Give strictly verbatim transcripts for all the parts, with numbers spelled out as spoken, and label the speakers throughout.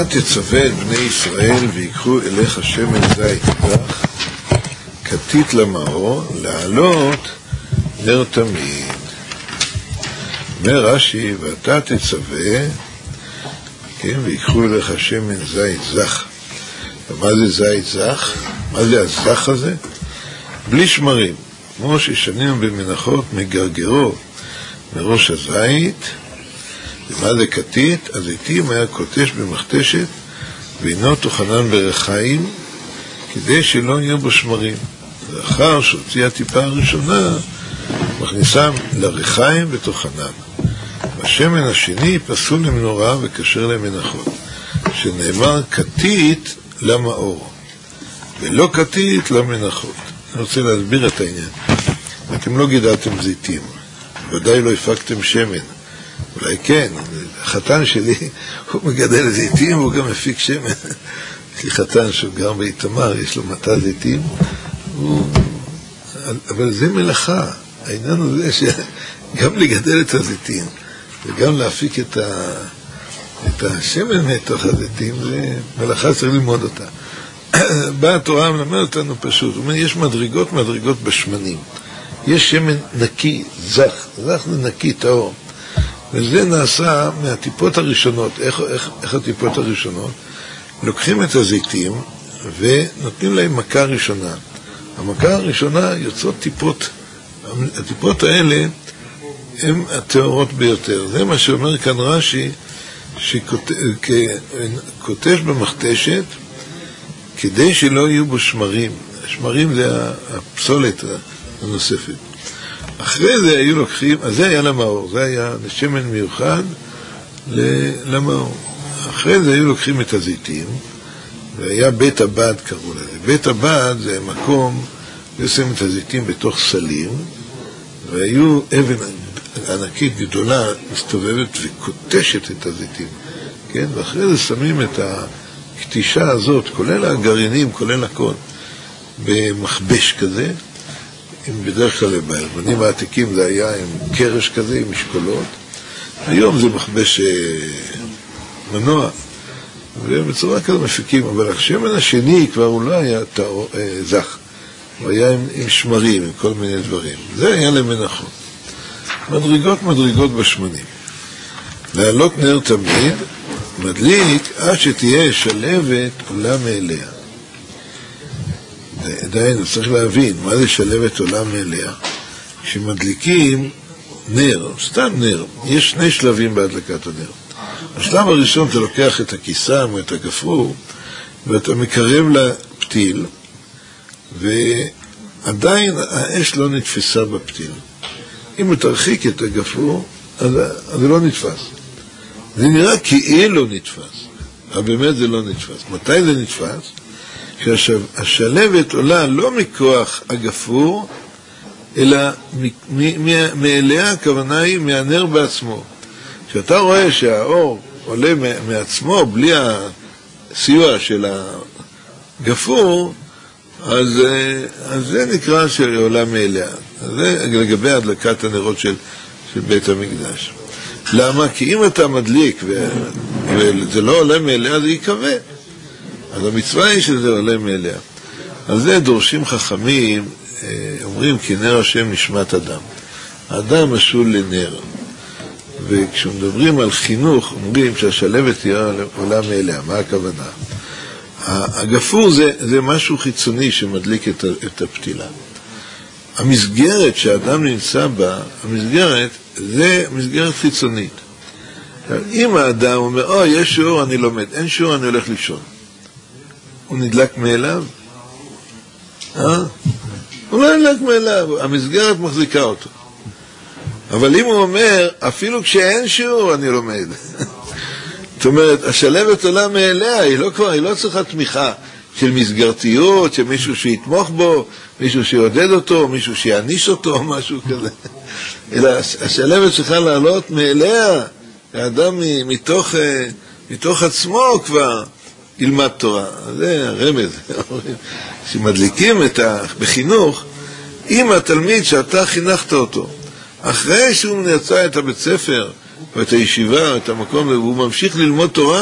Speaker 1: ואתה תצווה את בני ישראל ויקחו אליך שמן זית זך כתית למאור לעלות נר תמיד. אומר רש"י, ואתה תצווה, כן, ויקחו אליך שמן זית זך. ומה זה זית זך? מה זה הזך הזה? בלי שמרים, כמו ששנים במנחות מגרגרו מראש הזית. ומה זה כתית? הזיתים היה קוטש במכתשת ואינו תוכנן ברחיים כדי שלא יהיו בו שמרים. לאחר שהוציאה הטיפה הראשונה מכניסם לרחיים ותוכנן. והשמן השני פסול למנורה וקשר למנחות, שנאמר כתית למאור ולא כתית למנחות. אני רוצה להסביר את העניין. אתם לא גידלתם זיתים, ודאי לא הפקתם שמן. אולי כן, החתן שלי הוא מגדל זיתים והוא גם מפיק שמן. יש לי חתן שהוא גר באיתמר, יש לו מטע זיתים, הוא... אבל זה מלאכה. העניין הוא זה שגם לגדל את הזיתים וגם להפיק את, ה... את השמן מתוך הזיתים, זה מלאכה, צריך ללמוד אותה. באה התורה ומלמד אותנו פשוט, הוא אומר, יש מדרגות מדרגות בשמנים. יש שמן נקי, זך, זך זה נקי, טהור. וזה נעשה מהטיפות הראשונות. איך, איך, איך הטיפות הראשונות? לוקחים את הזיתים ונותנים להם מכה ראשונה. המכה הראשונה יוצאות טיפות, הטיפות האלה הן הטהורות ביותר. זה מה שאומר כאן רש"י, שכותש במכתשת כדי שלא יהיו בו שמרים. השמרים זה הפסולת הנוספת. אחרי זה היו לוקחים, אז זה היה למאור, זה היה שמן מיוחד למאור. אחרי זה היו לוקחים את הזיתים, והיה בית הבד קראו לזה. בית הבד זה מקום, ושמים את הזיתים בתוך סלים, והיו אבן ענקית גדולה מסתובבת וקוטשת את הזיתים, כן? ואחרי זה שמים את הקטישה הזאת, כולל הגרעינים, כולל הכל, במחבש כזה, עם בדרך כלל בירבנים העתיקים זה היה עם קרש כזה, עם משקולות. היום זה מחבש מנוע, ובצורה כזה מפיקים. אבל השמן השני כבר הוא לא היה תאו, זך, הוא היה עם, עם שמרים, עם כל מיני דברים. זה היה למנחות. מדרגות מדרגות בשמנים. לעלות נר תמיד, מדליק עד שתהיה שלבת עולה מאליה. עדיין צריך להבין מה זה שלבת עולה מאליה. כשמדליקים נר, סתם נר, יש שני שלבים בהדלקת הנר. השלב הראשון אתה לוקח את הכיסם או את הגפרור ואתה מקרב לפתיל, ועדיין האש לא נתפסה בפתיל. אם אתה תרחיק את הגפרור אז זה לא נתפס. זה נראה כאילו נתפס, אבל באמת זה לא נתפס. מתי זה נתפס? כשהשלבת עולה לא מכוח הגפרור, אלא מאליה, הכוונה היא מהנר בעצמו. כשאתה רואה שהאור עולה מעצמו בלי הסיוע של הגפרור, אז, אז זה נקרא שעולה מאליה. זה לגבי הדלקת הנרות של, של בית המקדש. למה? כי אם אתה מדליק ו, וזה לא עולה מאליה, זה יקווה. אז המצווה היא שזה עולה מאליה. על זה דורשים חכמים, אומרים כי נר השם נשמת אדם. האדם משול לנר. וכשמדברים על חינוך, אומרים שהשלבת תהיה עולה מאליה. מה הכוונה? הגפור זה, זה משהו חיצוני שמדליק את, את הפתילה. המסגרת שהאדם נמצא בה, המסגרת, זה מסגרת חיצונית. אם האדם אומר, או, יש שיעור, אני לומד, אין שיעור, אני הולך לישון. הוא נדלק מאליו? אה? הוא לא נדלק מאליו, המסגרת מחזיקה אותו. אבל אם הוא אומר, אפילו כשאין שיעור, אני לומד. זאת אומרת, השלבת עולה מאליה, היא לא, כבר, היא לא צריכה תמיכה של מסגרתיות, של מישהו שיתמוך בו, מישהו שיעודד אותו, מישהו שיעניש אותו, משהו כזה. אלא השלבת צריכה לעלות מאליה, האדם מתוך, מתוך עצמו כבר ילמד תורה. זה הרמז. שמדליקים את ה... בחינוך, אם התלמיד שאתה חינכת אותו, אחרי שהוא יצא את הבית ספר, או את הישיבה, או את המקום, והוא ממשיך ללמוד תורה,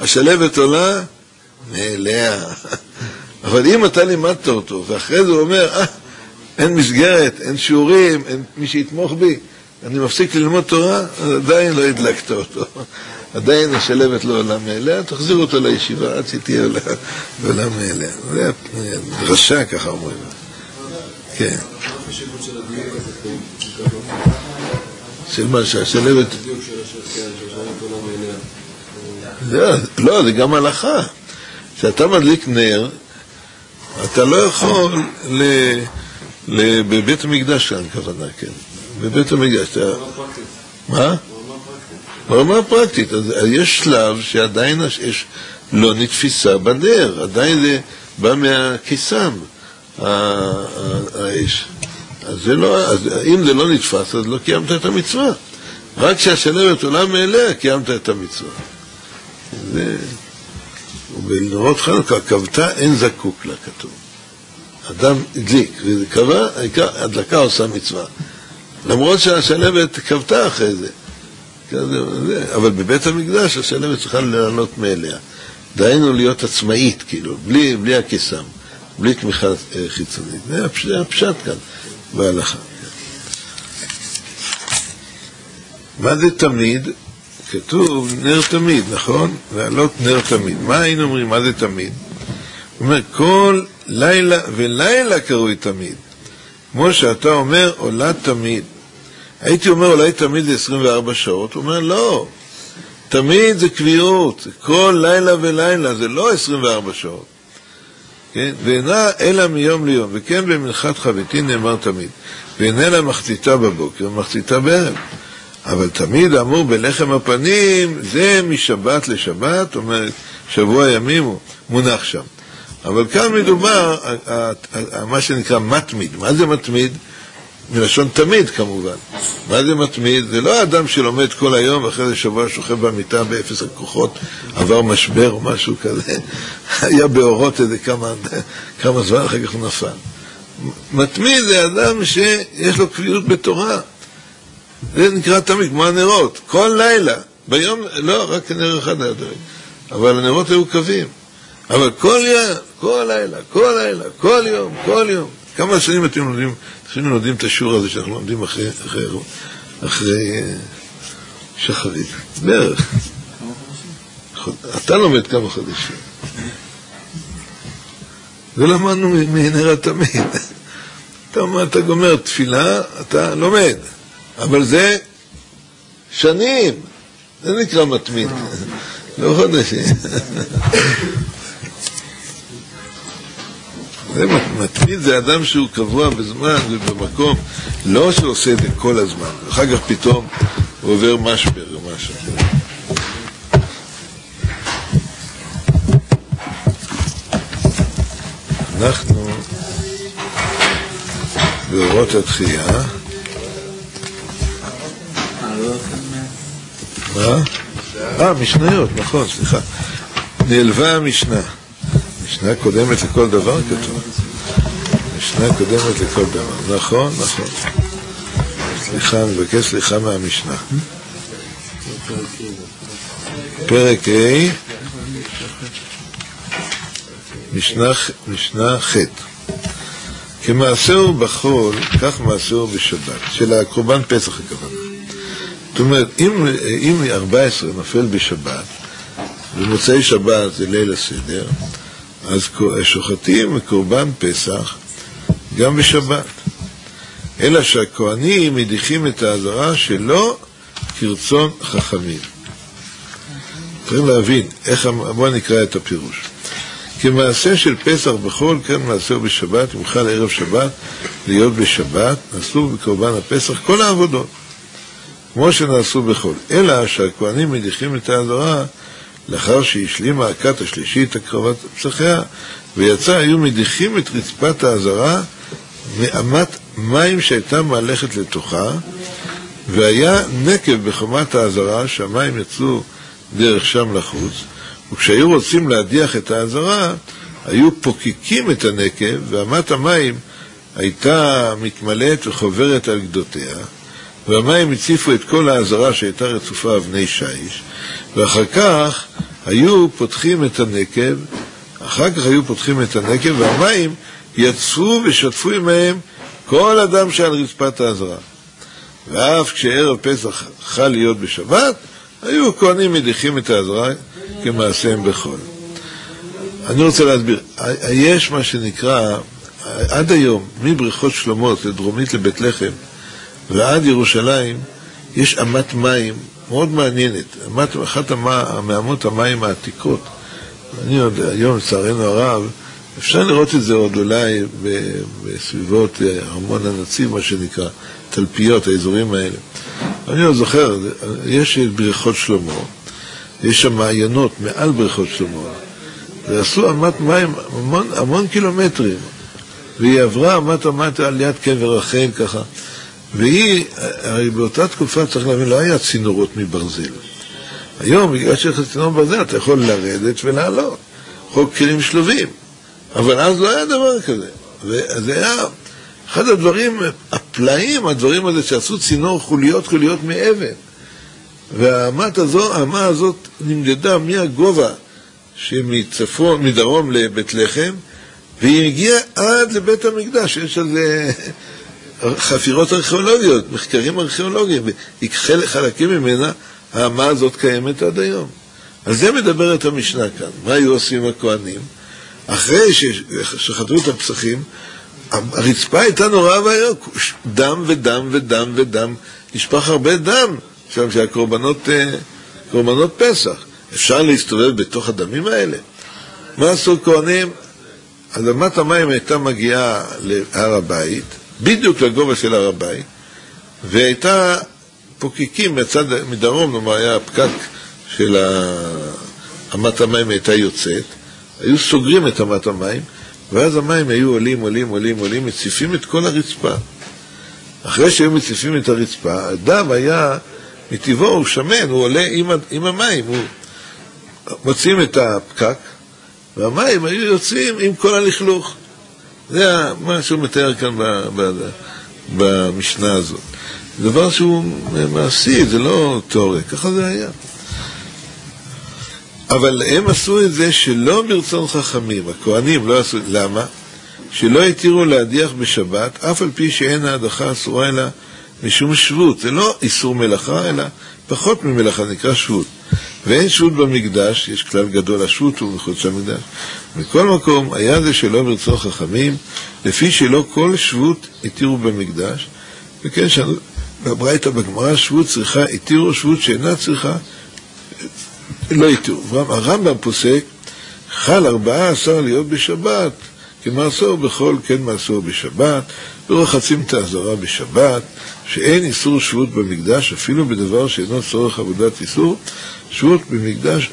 Speaker 1: השלבת עולה מאליה. אבל אם אתה לימדת אותו, ואחרי זה הוא אומר, אה, אין מסגרת, אין שיעורים, אין מי שיתמוך בי, אני מפסיק ללמוד תורה, אז עדיין לא הדלקת אותו. עדיין השלבת לא עולה מאליה, תחזיר אותו לישיבה, עד שתהיה עולה מאליה. זה רשע, ככה אומרים. כן. של מה, שהשלבת... לא, זה גם הלכה. כשאתה מדליק נר, אתה לא יכול בבית המקדש כאן, כוונה, כן. בבית המקדש, אתה... מה? ברמה פרקטית, אז יש שלב שעדיין יש לא נתפיסה בנר, עדיין זה בא מהקיסם, האש. אז זה לא, אז אם זה לא נתפס, אז לא קיימת את המצווה. רק כשהשלבת עולה מאליה, קיימת את המצווה. זה... ובנרות חנוכה, כבתה אין זקוק לה, כתוב. אדם הדליק, וזה קבע, הדלקה עושה מצווה. למרות שהשלבת כבתה אחרי זה. אבל בבית המקדש השלבת צריכה לעלות מאליה. דהיינו להיות עצמאית, כאילו, בלי, בלי הקיסם, בלי תמיכה חיצונית. זה הפשט כאן, בהלכה. מה זה תמיד? כתוב נר תמיד, נכון? לעלות נר תמיד. מה היינו אומרים? מה זה תמיד? הוא אומר, כל לילה ולילה קרוי תמיד. כמו שאתה אומר, עולה תמיד. הייתי אומר, אולי תמיד זה עשרים וארבע שעות. הוא אומר, לא. תמיד זה קביעות. כל לילה ולילה, זה לא עשרים וארבע שעות. כן? ואינה אלא מיום ליום. וכן במנחת חביתין נאמר תמיד. ואינה לה מחציתה בבוקר, מחציתה בערב. אבל תמיד אמור בלחם הפנים, זה משבת לשבת, אומרת, שבוע ימים הוא מונח שם. אבל כאן מדובר, מה שנקרא מתמיד. מה זה מתמיד? מלשון תמיד כמובן. מה זה מתמיד? זה לא האדם שלומד כל היום, ואחרי זה שבוע שוכב במיטה באפס הכוחות, עבר משבר או משהו כזה, היה באורות איזה כמה, כמה זמן, אחר כך הוא נפל. מתמיד זה אדם שיש לו קביעות בתורה. זה נקרא תמיד, כמו הנרות, כל לילה, ביום, לא, רק נר אחד היה דרך, אבל הנרות היו קווים, אבל כל יום, כל לילה, כל לילה, כל יום, כל יום, כמה שנים אתם לומדים, אתם לומדים את השיעור הזה שאנחנו לומדים אחרי, אחרי, אחרי שחרית, בערך. אתה לומד כמה חודשים. ולמדנו מנר התמיד. אתה אומר, אתה גומר תפילה, אתה לומד. אבל זה שנים, זה נקרא מתמיד, לא חודשים. זה מתמיד, זה אדם שהוא קבוע בזמן ובמקום, לא שעושה את זה כל הזמן, אחר כך פתאום הוא עובר משבר או משהו. אנחנו באורות התחייה, מה? אה, משניות, נכון, סליחה. נעלבה המשנה. משנה קודמת לכל דבר כתוב. משנה קודמת לכל דבר. נכון, נכון. סליחה, אני מבקש סליחה מהמשנה. פרק A, משנה, משנה ח'. כמעשהו בחול, כך מעשהו בשבת. של הקורבן פסח הכוונה. זאת אומרת, אם, אם ארבע עשרה נופל בשבת, במוצאי שבת זה ליל הסדר, אז שוחטים קורבן פסח גם בשבת. אלא שהכהנים מדיחים את העזרה שלא כרצון חכמים. צריך להבין, איך, בוא נקרא את הפירוש. כמעשה של פסח בחול, כן מעשהו בשבת, אם חל ערב שבת, להיות בשבת, נעשו בקורבן הפסח כל העבודות. כמו שנעשו בחול, אלא שהכהנים מדיחים את העזרה לאחר שהשלימה הכת השלישית הקרבת פסחיה, ויצא היו מדיחים את רצפת העזרה מאמת מים שהייתה מהלכת לתוכה, והיה נקב בחומת העזרה שהמים יצאו דרך שם לחוץ, וכשהיו רוצים להדיח את העזרה היו פוקיקים את הנקב, ואמת המים הייתה מתמלאת וחוברת על גדותיה, והמים הציפו את כל העזרה שהייתה רצופה אבני שיש, ואחר כך היו פותחים את הנקב, אחר כך היו פותחים את הנקב, והמים יצאו ושטפו עמהם כל אדם שעל רצפת העזרה. ואף כשערב פסח חל להיות בשבת, היו כהנים מדיחים את העזרה כמעשיהם בחול. אני רוצה להסביר, יש מה שנקרא, עד היום, מבריכות שלומות לדרומית לבית לחם ועד ירושלים, יש אמת מים מאוד מעניינת, אמת, אחת מאמות המים העתיקות. אני יודע, היום לצערנו הרב, אפשר לראות את זה עוד אולי בסביבות ארמון הנציב, מה שנקרא, תלפיות, האזורים האלה. אני לא זוכר, יש בריכות שלמה, יש שם מעיינות מעל בריכות שלמה, ועשו אמת מים המון, המון קילומטרים, והיא עברה אמת אמת על יד קבר רחל ככה, והיא, הרי באותה תקופה צריך להבין, לא היה צינורות מברזל. היום, בגלל שיש צינור מברזל, אתה יכול לרדת ולעלות, חוק כלים שלובים, אבל אז לא היה דבר כזה, וזה היה אחד הדברים הפלאים, הדברים הזה שעשו צינור חוליות חוליות מאבן, והאמת הזו, האמה הזאת נמדדה מהגובה שמצפון, מדרום לבית לחם, והיא הגיעה עד לבית המקדש. יש על זה חפירות ארכיאולוגיות, מחקרים ארכיאולוגיים, וחלקים ממנה האמה הזאת קיימת עד היום. על זה מדברת המשנה כאן. מה היו עושים הכהנים? אחרי שחטאו את הפסחים, הרצפה הייתה נורא והיום, דם ודם ודם ודם, נשפך הרבה דם, שם שהקורבנות קורבנות פסח. אפשר להסתובב בתוך הדמים האלה? מה עשו כהנים? אדמת המים הייתה מגיעה להר הבית, בדיוק לגובה של הר הבית, והייתה פוקיקים מצד, מדרום, נאמר, היה הפקק של אמת המים הייתה יוצאת, היו סוגרים את אמת המים, ואז המים היו עולים, עולים, עולים, עולים, מציפים את כל הרצפה. אחרי שהיו מציפים את הרצפה, הדם היה, מטבעו הוא שמן, הוא עולה עם, עם המים, הוא מוצאים את הפקק, והמים היו יוצאים עם כל הלכלוך. זה מה שהוא מתאר כאן ב, ב, במשנה הזאת. דבר שהוא מעשי, זה לא תיאוריה, ככה זה היה. אבל הם עשו את זה שלא ברצון חכמים, הכהנים לא עשו, למה? שלא התירו להדיח בשבת, אף על פי שאין ההדחה אסורה אלא משום שבות. זה לא איסור מלאכה, אלא פחות ממלאכה, נקרא שבות. ואין שבות במקדש, יש כלל גדול, השבות הוא מחוץ למקדש. מכל מקום, היה זה שלא ברצון חכמים, לפי שלא כל שבות התירו במקדש, וכן בברייתא בגמרא שבות צריכה, התירו שבות שאינה צריכה, לא התירו. הרמב"ם פוסק, חל ארבעה עשר להיות בשבת, כמעשור בכל כן מעשור בשבת, ורחצים את העזרה בשבת, שאין איסור שבות במקדש, אפילו בדבר שאינו צורך עבודת איסור, שבות במקדש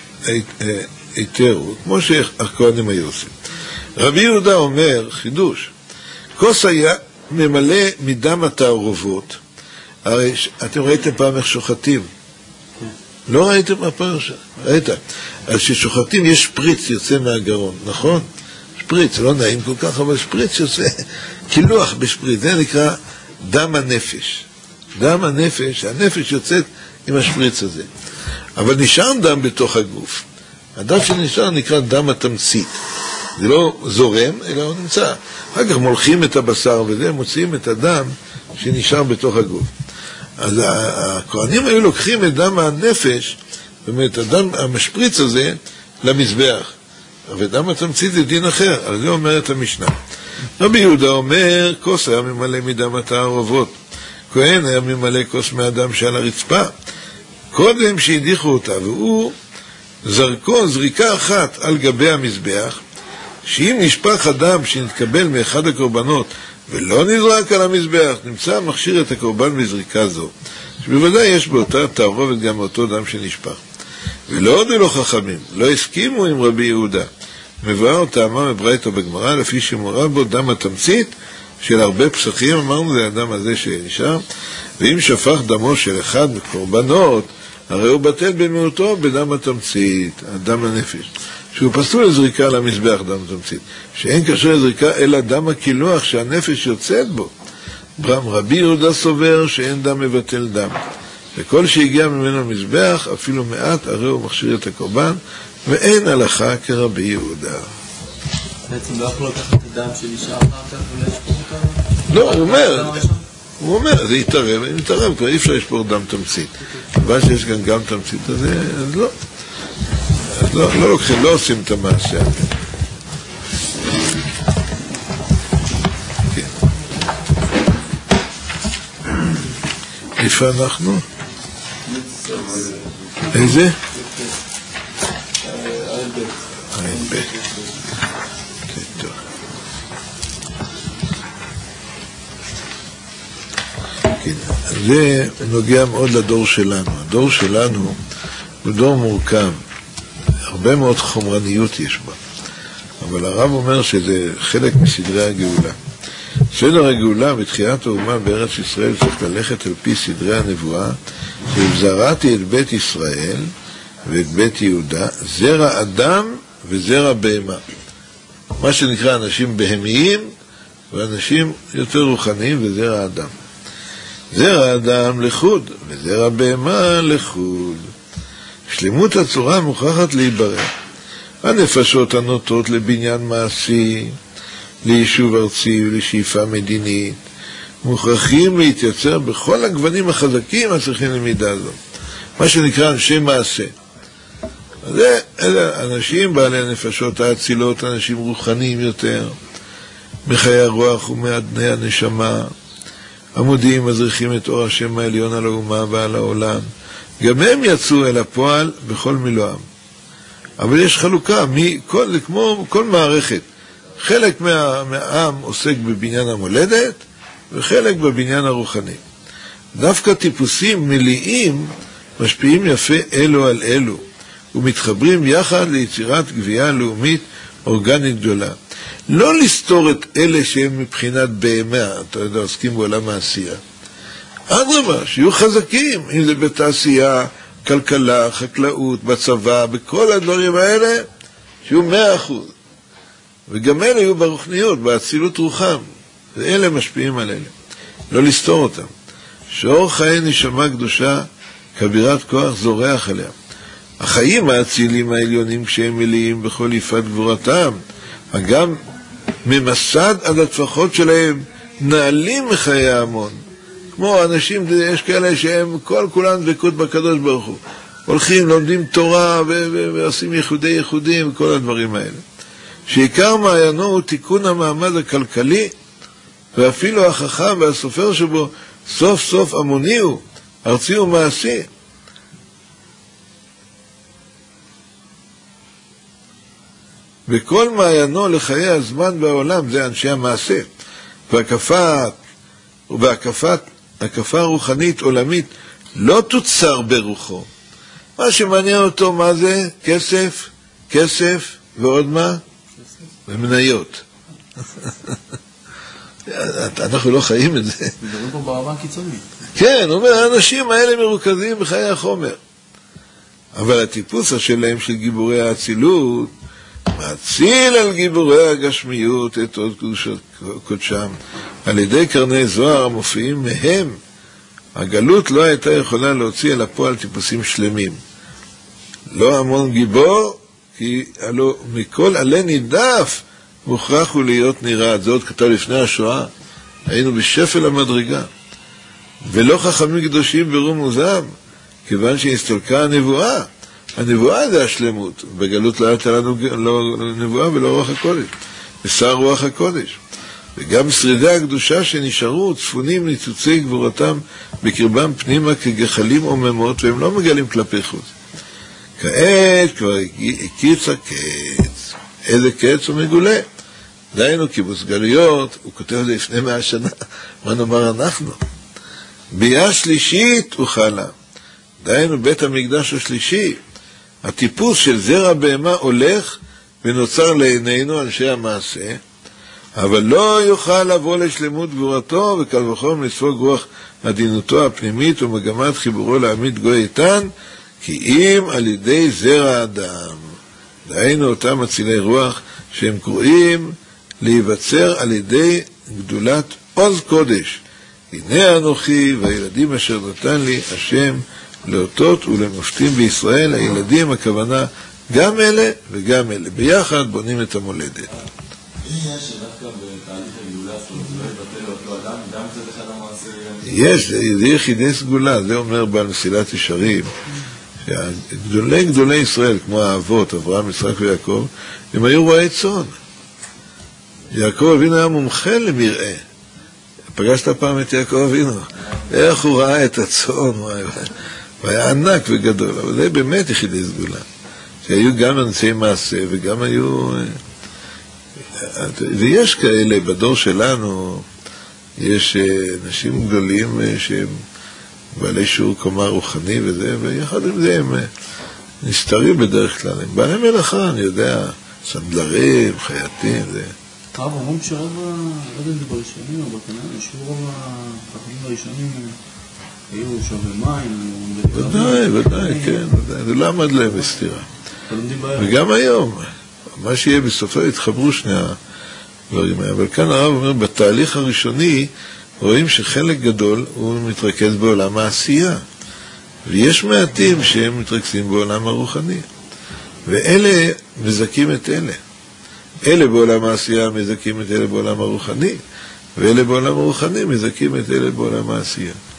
Speaker 1: היתרו, כמו שהכהנים היו עושים. רבי יהודה אומר, חידוש, כוס היה ממלא מדם התערובות, הרי אתם ראיתם פעם איך שוחטים, לא ראיתם מה פעם ראית, אז ששוחטים יש שפריץ יוצא מהגרון, נכון? שפריץ, לא נעים כל כך, אבל שפריץ יוצא, קילוח בשפריץ, זה נקרא דם הנפש. דם הנפש, הנפש יוצאת עם השפריץ הזה. אבל נשאר דם בתוך הגוף. הדם שנשאר נקרא דם התמצית. זה לא זורם, אלא הוא נמצא. אחר כך מולכים את הבשר וזה, מוציאים את הדם שנשאר בתוך הגוף. אז הכהנים היו לוקחים את דם הנפש, זאת אומרת, הדם המשפריץ הזה, למזבח. ודם התמצית זה דין אחר, על זה אומרת המשנה. רבי יהודה אומר, כוס היה ממלא מדם התערובות. כהן היה ממלא כוס מהדם שעל הרצפה. קודם שהדיחו אותה, והוא זרקו זריקה אחת על גבי המזבח, שאם נשפך הדם שנתקבל מאחד הקורבנות, ולא נזרק על המזבח, נמצא מכשיר את הקורבן בזריקה זו, שבוודאי יש באותה תערובת גם אותו דם שנשפך. ולא הודו לו חכמים, לא הסכימו עם רבי יהודה. מבואר טעמה בברייתא בגמרא, לפי שמורה בו דם התמצית של הרבה פסחים, אמרנו זה הדם הזה שנשאר, ואם שפך דמו של אחד מקורבנות, הרי הוא בטל במיעוטו בדם התמצית, הדם הנפש, שהוא פסול לזריקה על המזבח דם התמצית, שאין קשר לזריקה אלא דם הקילוח שהנפש יוצאת בו. רבי יהודה סובר שאין דם מבטל דם, וכל שהגיע ממנו מזבח, אפילו מעט, הרי הוא מכשיר את הקורבן, ואין הלכה כרבי יהודה.
Speaker 2: בעצם לא יכול לקחת את הדם של אישה אחר כך ולשפור אותנו?
Speaker 1: לא, הוא אומר, הוא אומר, זה יתערב, אם יתערב, כבר אי אפשר לשפור דם תמצית. אבל שיש גם גם תמצית, אז לא. אז לא, לא לוקחים, לא עושים את המעשה הזה. כן. איפה אנחנו? איזה? עין ב'. כן, טוב. כן, זה נוגע מאוד לדור שלנו. הדור שלנו הוא דור מורכב. הרבה מאוד חומרניות יש בה. אבל הרב אומר שזה חלק מסדרי הגאולה. סדר הגאולה בתחיית האומה בארץ ישראל צריך ללכת על פי סדרי הנבואה, שהבזרתי את בית ישראל ואת בית יהודה, זרע אדם וזרע בהמה. מה שנקרא אנשים בהמיים ואנשים יותר רוחניים וזרע אדם. זרע אדם לחוד וזרע בהמה לחוד. שלמות הצורה מוכרחת להיברא. הנפשות הנוטות לבניין מעשי, ליישוב ארצי ולשאיפה מדינית, מוכרחים להתייצר בכל הגוונים החזקים הצריכים למידה זו. מה שנקרא אנשי מעשה. זה, אלה אנשים בעלי הנפשות האצילות, אנשים רוחניים יותר, מחיי הרוח ומעדני הנשמה, עמודים מזריחים את אור השם העליון על האומה ועל העולם. גם הם יצאו אל הפועל בכל מילואם. אבל יש חלוקה, מכל, כמו כל מערכת. חלק מה, מהעם עוסק בבניין המולדת, וחלק בבניין הרוחני. דווקא טיפוסים מלאים משפיעים יפה אלו על אלו, ומתחברים יחד ליצירת גבייה לאומית אורגנית גדולה. לא לסתור את אלה שהם מבחינת בהמה, אתה יודע, עוסקים בעולם העשייה. אדרבה, שיהיו חזקים, אם זה בתעשייה, כלכלה, חקלאות, בצבא, בכל הדברים האלה, שיהיו מאה אחוז. וגם אלה יהיו ברוחניות, באצילות רוחם. ואלה משפיעים על אלה. לא לסתור אותם. שאור חיי נשמה קדושה, כבירת כוח זורח עליה. החיים האצילים העליונים כשהם מלאים בכל יפת גבורתם, אגם ממסד עד הטפחות שלהם נעלים מחיי ההמון. כמו אנשים, יש כאלה שהם כל כולן דבקות בקדוש ברוך הוא. הולכים, לומדים תורה ו- ו- ועושים ייחודי ייחודים וכל הדברים האלה. שעיקר מעיינו הוא תיקון המעמד הכלכלי, ואפילו החכם והסופר שבו סוף סוף המוני הוא, ארצי ומעשי. וכל מעיינו לחיי הזמן והעולם זה אנשי המעשה. והקפה, והקפת, הקפה רוחנית עולמית לא תוצר ברוחו. מה שמעניין אותו מה זה? כסף, כסף ועוד מה? ומניות. אנחנו לא חיים את זה.
Speaker 2: מדברים פה ברמה קיצונית.
Speaker 1: כן, הוא אומר, האנשים האלה מרוכזים בחיי החומר. אבל הטיפוס שלהם של גיבורי האצילות מאציל על גיבורי הגשמיות את עוד קודשם. על ידי קרני זוהר המופיעים מהם, הגלות לא הייתה יכולה להוציא אל הפועל טיפוסים שלמים. לא המון גיבור, כי הלא מכל עלה נידף מוכרח הוא להיות נראה. זה עוד כתב לפני השואה. היינו בשפל המדרגה. ולא חכמים קדושים ברום וזעם, כיוון שהסתלקה הנבואה. הנבואה זה השלמות. בגלות לא הייתה לנו לא נבואה ולא רוח הקודש. ושר רוח הקודש. וגם שרידי הקדושה שנשארו צפונים ניצוצי גבורתם בקרבם פנימה כגחלים עוממות, והם לא מגלים כלפי חוץ. כעת כבר הקיץ הקץ. איזה קץ הוא מגולה? דיינו קיבוץ גלויות, הוא כותב את זה לפני מאה שנה, מה נאמר אנחנו? ביאה שלישית הוא חלה. דיינו בית המקדש השלישי. הטיפוס של זרע בהמה הולך ונוצר לעינינו אנשי המעשה, אבל לא יוכל לבוא לשלמות גבורתו, וקל וחומר לספוג רוח עדינותו הפנימית ומגמת חיבורו להעמיד גוי איתן, כי אם על ידי זרע אדם. דהיינו אותם מצילי רוח שהם קוראים להיווצר על ידי גדולת עוז קודש, הנה אנוכי והילדים אשר נתן לי השם לאותות ולמושטים בישראל. הילדים, הכוונה גם אלה וגם אלה. ביחד בונים את המולדת.
Speaker 2: יש שדווקא בתהליך הגאולה שלו, זה לא יבטל אותו אדם, גם קצת אחד המעשה...
Speaker 1: יש, זה יחידי סגולה, זה אומר בעל מסילת ישרים. גדולי גדולי ישראל, כמו האבות, אברהם, יצחק ויעקב, הם היו רועי צאן. יעקב אבינו היה מומחה למרעה. פגשת פעם את יעקב אבינו? איך הוא ראה את הצאן, הוא היה ענק וגדול, אבל זה באמת יחידי סגולה. שהיו גם אנשי מעשה וגם היו... ויש כאלה, בדור שלנו, יש אנשים גדולים שהם בעלי שיעור קומה רוחני וזה, ויחד עם זה הם נסתרים בדרך כלל. הם בעלי מלאכה, אני יודע, סנדלרים, חייטים, זה...
Speaker 2: הרב, אומרים שרוב, לא יודע אם זה בראשונים או בכנען, שרוב החכמים הראשונים היו שווה מים.
Speaker 1: ודאי, ודאי, כן, ודאי. זה לא עמד להם בסתירה. וגם היום, מה שיהיה בסופו יתחברו שני הדברים האלה. אבל כאן הרב אומר, בתהליך הראשוני, רואים שחלק גדול הוא מתרכז בעולם העשייה. ויש מעטים שהם מתרכזים בעולם הרוחני. ואלה מזכים את אלה. אלה בעולם העשייה מזכים את אלה בעולם הרוחני, ואלה בעולם הרוחני מזכים את אלה בעולם העשייה.